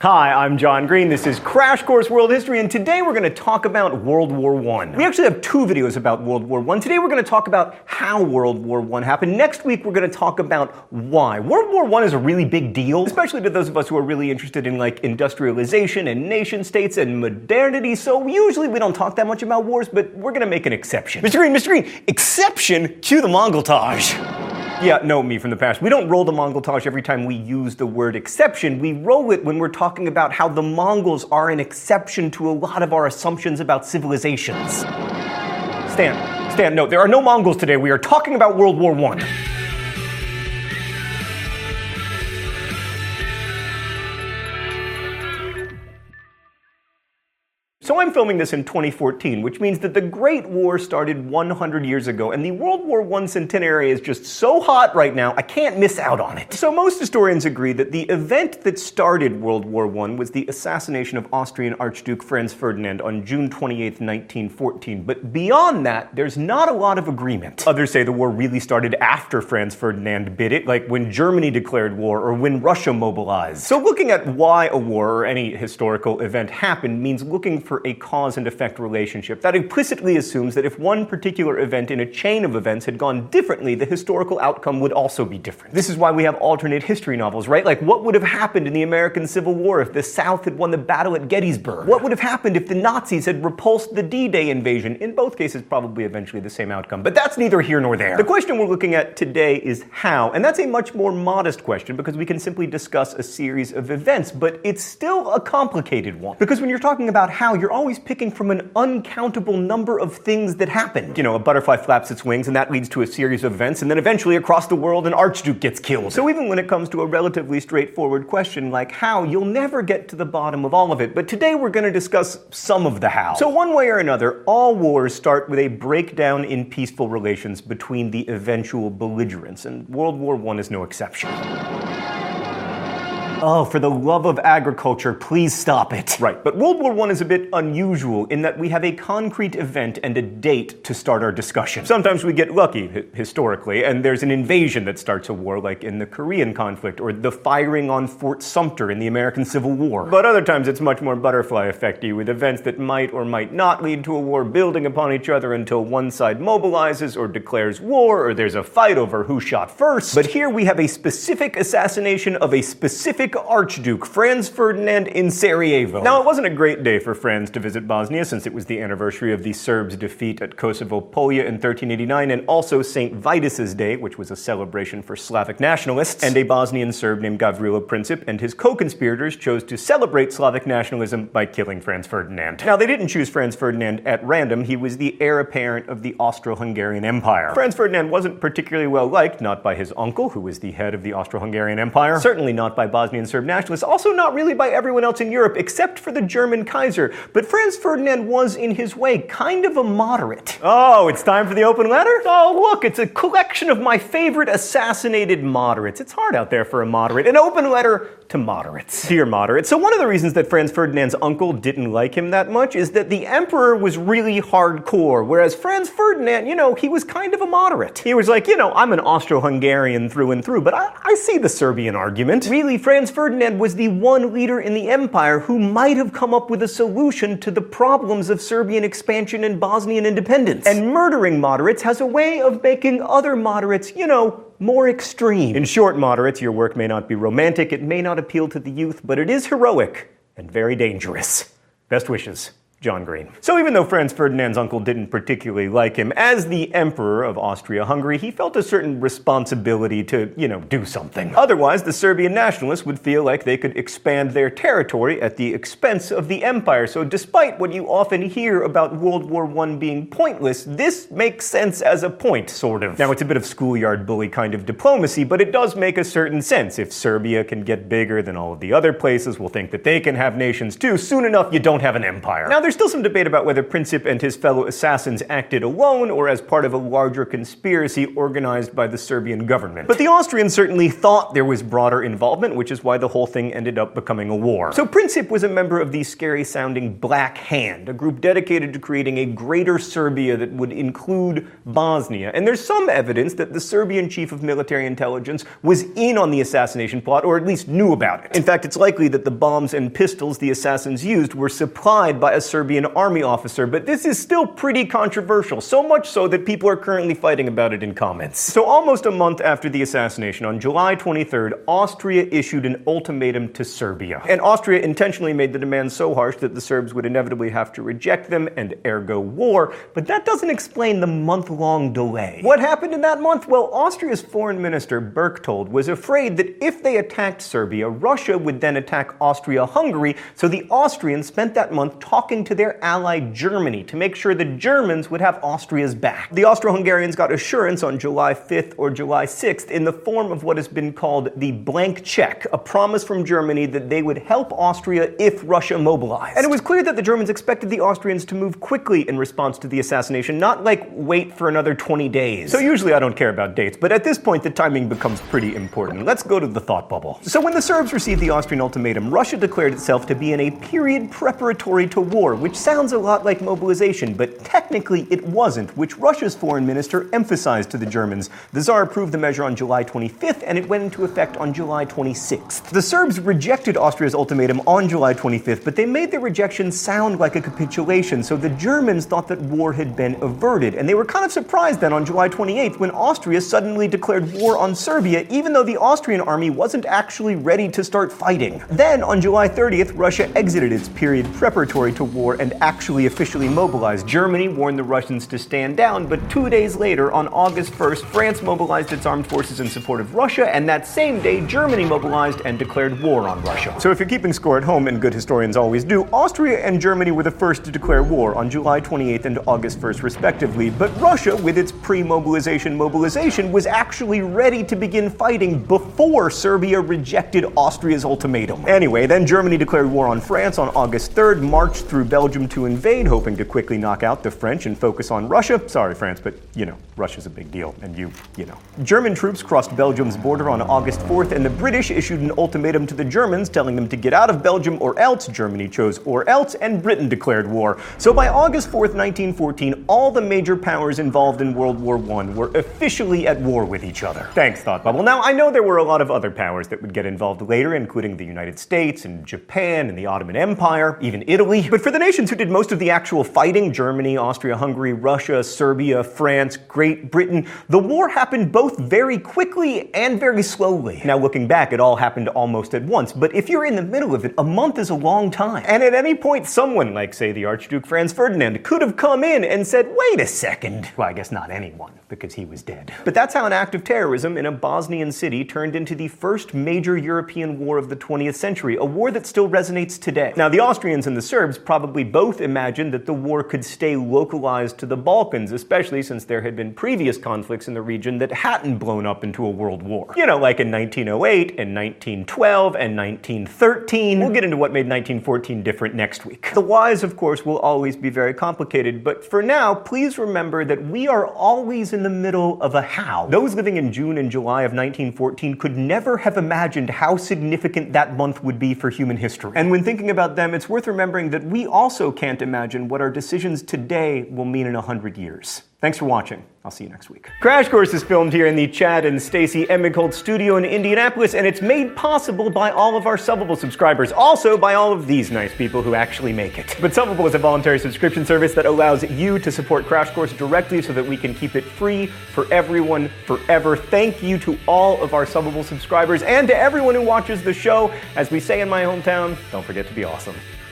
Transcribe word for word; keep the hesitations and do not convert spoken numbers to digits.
Hi, I'm John Green. This is Crash Course World History, and today we're going to talk about World War One. We actually have two videos about World War One. Today we're going to talk about how World War One happened. Next week we're going to talk about why. World War One is a really big deal, especially to those of us who are really interested in like industrialization and nation states and modernity, so usually we don't talk that much about wars, but we're going to make an exception. Mister Green, Mister Green, exception to the Mongoltage. Yeah, no, me from the past. We don't roll the Mongoltage every time we use the word exception. We roll it when we're talking about how the Mongols are an exception to a lot of our assumptions about civilizations. Stan, Stan, no, there are no Mongols today. We are talking about World War One. So I'm filming this in twenty fourteen, which means that the Great War started one hundred years ago, and the World War One centenary is just so hot right now, I can't miss out on it. So most historians agree that the event that started World War One was the assassination of Austrian Archduke Franz Ferdinand on June twenty-eighth, nineteen fourteen. But beyond that, there's not a lot of agreement. Others say the war really started after Franz Ferdinand bid it, like when Germany declared war or when Russia mobilized. So looking at why a war or any historical event happened means looking for a cause and effect relationship. That implicitly assumes that if one particular event in a chain of events had gone differently, the historical outcome would also be different. This is why we have alternate history novels, right? Like, what would have happened in the American Civil War if the South had won the battle at Gettysburg? What would have happened if the Nazis had repulsed the D-Day invasion? In both cases, probably eventually the same outcome. But that's neither here nor there. The question we're looking at today is how, and that's a much more modest question because we can simply discuss a series of events, but it's still a complicated one. Because when you're talking about how, you're always picking from an uncountable number of things that happened. You know, a butterfly flaps its wings and that leads to a series of events, and then eventually across the world an archduke gets killed. So even when it comes to a relatively straightforward question like how, you'll never get to the bottom of all of it. But today we're going to discuss some of the how. So one way or another, all wars start with a breakdown in peaceful relations between the eventual belligerents, and World War One is no exception. Oh, for the love of agriculture, please stop it. Right, but World War One is a bit unusual in that we have a concrete event and a date to start our discussion. Sometimes we get lucky, hi- historically, and there's an invasion that starts a war, like in the Korean conflict, or the firing on Fort Sumter in the American Civil War. But other times it's much more butterfly effecty, with events that might or might not lead to a war building upon each other until one side mobilizes or declares war, or there's a fight over who shot first. But here we have a specific assassination of a specific Archduke, Franz Ferdinand in Sarajevo. Now, it wasn't a great day for Franz to visit Bosnia, since it was the anniversary of the Serbs' defeat at Kosovo-Polja in thirteen eighty-nine, and also Saint Vitus's Day, which was a celebration for Slavic nationalists, and a Bosnian Serb named Gavrilo Princip and his co-conspirators chose to celebrate Slavic nationalism by killing Franz Ferdinand. Now, they didn't choose Franz Ferdinand at random. He was the heir apparent of the Austro-Hungarian Empire. Franz Ferdinand wasn't particularly well liked, not by his uncle, who was the head of the Austro-Hungarian Empire, certainly not by Bosnian Serb nationalists, also not really by everyone else in Europe, except for the German Kaiser. But Franz Ferdinand was, in his way, kind of a moderate. Oh, it's time for the open letter? Oh, look, it's a collection of my favorite assassinated moderates. It's hard out there for a moderate. An open letter to moderates. Dear moderates. So one of the reasons that Franz Ferdinand's uncle didn't like him that much is that the emperor was really hardcore, whereas Franz Ferdinand, you know, he was kind of a moderate. He was like, you know, I'm an Austro-Hungarian through and through, but I, I see the Serbian argument. Really, Franz Ferdinand was the one leader in the empire who might have come up with a solution to the problems of Serbian expansion and Bosnian independence. And murdering moderates has a way of making other moderates, you know, more extreme. In short, moderates, your work may not be romantic, it may not appeal to the youth, but it is heroic and very dangerous. Best wishes, John Green. So even though Franz Ferdinand's uncle didn't particularly like him, as the Emperor of Austria-Hungary, he felt a certain responsibility to, you know, do something. Otherwise, the Serbian nationalists would feel like they could expand their territory at the expense of the empire. So despite what you often hear about World War One being pointless, this makes sense as a point, sort of. Now, it's a bit of schoolyard bully kind of diplomacy, but it does make a certain sense. If Serbia can get bigger, then all of the other places will think that they can have nations too. Soon enough, you don't have an empire. Now, there's there's still some debate about whether Princip and his fellow assassins acted alone or as part of a larger conspiracy organized by the Serbian government. But the Austrians certainly thought there was broader involvement, which is why the whole thing ended up becoming a war. So Princip was a member of the scary-sounding Black Hand, a group dedicated to creating a greater Serbia that would include Bosnia. And there's some evidence that the Serbian chief of military intelligence was in on the assassination plot, or at least knew about it. In fact, it's likely that the bombs and pistols the assassins used were supplied by a Serbian army officer, but this is still pretty controversial, so much so that people are currently fighting about it in comments. So almost a month after the assassination, on July twenty-third, Austria issued an ultimatum to Serbia. And Austria intentionally made the demands so harsh that the Serbs would inevitably have to reject them, and ergo war, but that doesn't explain the month-long delay. What happened in that month? Well, Austria's foreign minister, Berchtold, was afraid that if they attacked Serbia, Russia would then attack Austria-Hungary, so the Austrians spent that month talking to their ally Germany to make sure the Germans would have Austria's back. The Austro-Hungarians got assurance on July fifth or July sixth in the form of what has been called the blank check, a promise from Germany that they would help Austria if Russia mobilized. And it was clear that the Germans expected the Austrians to move quickly in response to the assassination, not like wait for another twenty days. So usually I don't care about dates, but at this point the timing becomes pretty important. Let's go to the thought bubble. So when the Serbs received the Austrian ultimatum, Russia declared itself to be in a period preparatory to war, which sounds a lot like mobilization, but technically it wasn't, which Russia's foreign minister emphasized to the Germans. The Tsar approved the measure on July twenty-fifth, and it went into effect on July twenty-sixth. The Serbs rejected Austria's ultimatum on July twenty-fifth, but they made their rejection sound like a capitulation, so the Germans thought that war had been averted, and they were kind of surprised then on July twenty-eighth when Austria suddenly declared war on Serbia, even though the Austrian army wasn't actually ready to start fighting. Then, on July thirtieth, Russia exited its period preparatory to war and actually officially mobilized. Germany warned the Russians to stand down, but two days later, on August first, France mobilized its armed forces in support of Russia, and that same day, Germany mobilized and declared war on Russia. So if you're keeping score at home, and good historians always do, Austria and Germany were the first to declare war on July twenty-eighth and August first, respectively, but Russia, with its pre-mobilization mobilization, was actually ready to begin fighting before Serbia rejected Austria's ultimatum. Anyway, then Germany declared war on France on August third, marched through Belgium to invade, hoping to quickly knock out the French and focus on Russia. Sorry, France, but, you know, Russia's a big deal, and you, you know. German troops crossed Belgium's border on August fourth, and the British issued an ultimatum to the Germans, telling them to get out of Belgium or else. Germany chose or else, and Britain declared war. So by August fourth, nineteen fourteen, all the major powers involved in World War One were officially at war with each other. Thanks, Thought Bubble. Now, I know there were a lot of other powers that would get involved later, including the United States and Japan and the Ottoman Empire, even Italy. But for the nations who did most of the actual fighting, Germany, Austria-Hungary, Russia, Serbia, France, Great Britain, the war happened both very quickly and very slowly. Now, looking back, it all happened almost at once, but if you're in the middle of it, a month is a long time. And at any point, someone, like, say, the Archduke Franz Ferdinand, could have come in and said, wait a second. Well, I guess not anyone, because he was dead. But that's how an act of terrorism in a Bosnian city turned into the first major European war of the twentieth century, a war that still resonates today. Now, the Austrians and the Serbs probably both imagined that the war could stay localized to the Balkans, especially since there had been previous conflicts in the region that hadn't blown up into a world war. You know, like in nineteen oh eight, and nineteen twelve, and nineteen thirteen. We'll get into what made nineteen fourteen different next week. The whys, of course, will always be very complicated, but for now, please remember that we are always in the middle of a how. Those living in June and July of nineteen fourteen could never have imagined how significant that month would be for human history. And when thinking about them, it's worth remembering that we also can't imagine what our decisions today will mean in a hundred years. Thanks for watching. I'll see you next week. Crash Course is filmed here in the Chad and Stacy Emighold studio in Indianapolis, and it's made possible by all of our Subbable subscribers, also by all of these nice people who actually make it. But Subbable is a voluntary subscription service that allows you to support Crash Course directly so that we can keep it free for everyone forever. Thank you to all of our Subbable subscribers and to everyone who watches the show. As we say in my hometown, don't forget to be awesome.